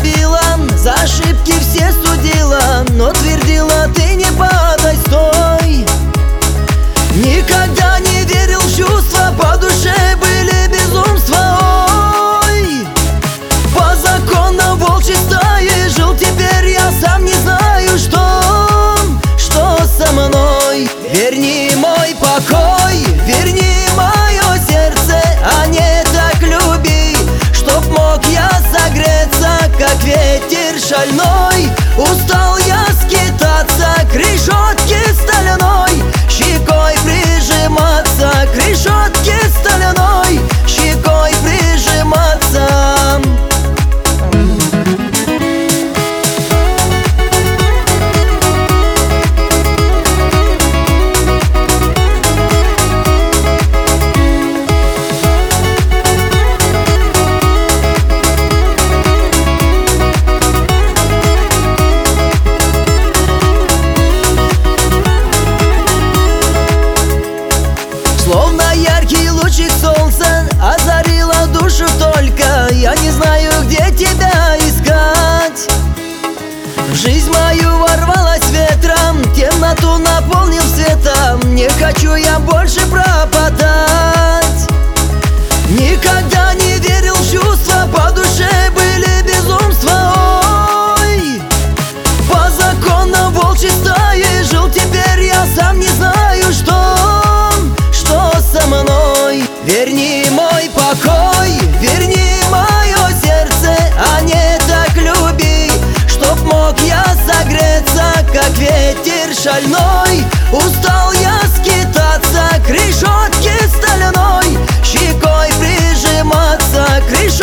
любила, за ошибки все судила, но твердила: ты не падай, стой. Никогда не верил в чувства, по душе были безумства. Ой, по законам волчьей стаи жил, теперь я сам не знаю, что со мной. Верни мой покой, верни мое сердце, а не так люби, чтоб мог я согреться, как ветер шальной. Устал я скитаться к решетке стальной, щекой прижиматься к решетке стальной, щекой прижиматься. Словно яркий лучик солнца озарила душу только. Я не знаю, где тебя искать. В жизнь мою ворвалась ветром, темноту наполнил светом. Не хочу я больше пропадать. Никогда не верил в чувства, по душе были безумства. Ой, по законам волчьей стаи жил, теперь я сам не знаю, что со мной. Верни мой покой, верни мое сердце, а не так люби, чтоб мог я согреться, как ветер шальной. Устал я скитаться к решетке стальной, щекой прижиматься к решетке.